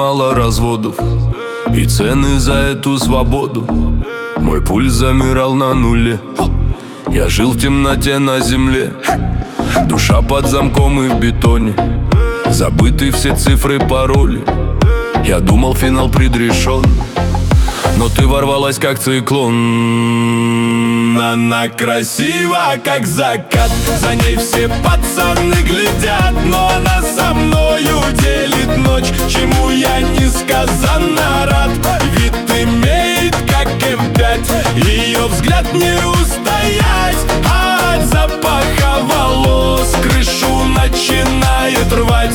мало разводов и цены за эту свободу. Мой пульс замирал на нуле. Я жил в темноте на земле, душа под замком и в бетоне. Забыты все цифры, пароли. Я думал, финал предрешен, но ты ворвалась как циклон. Она красива, как закат, за ней все пацаны глядят, но она со мною делит ночь, чему я несказанно рад. Вид имеет, как М5, ее взгляд не устоять, а от запаха волос крышу начинает рвать.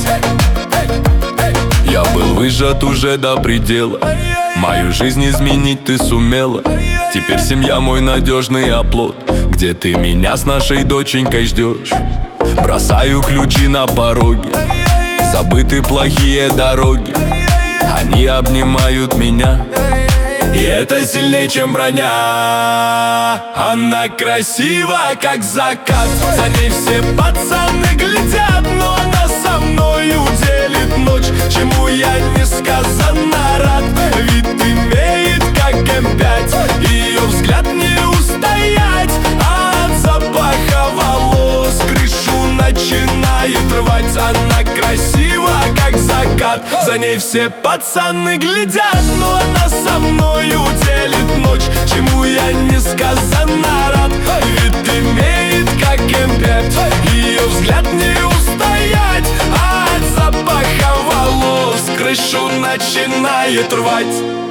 Я был выжат уже до предела, мою жизнь изменить ты сумела. Теперь семья мой надежный оплот, где ты меня с нашей доченькой ждешь. Бросаю ключи на пороге, забыты плохие дороги, они обнимают меня, и это сильнее, чем броня. Она красива, как закат, за ней все пацаны глядят, но она со мною делит ночь, чему я несказанно рад. Вид имеет, как М5, ее взгляд не устоять, а от запаха волос крышу начинает рвать. Она красива, как закат, за ней все пацаны глядят, но она со мною делит ночь, чему я несказанно рад. Вид имеет, как М5, ее взгляд не устоять, а от запаха волос крышу начинает рвать.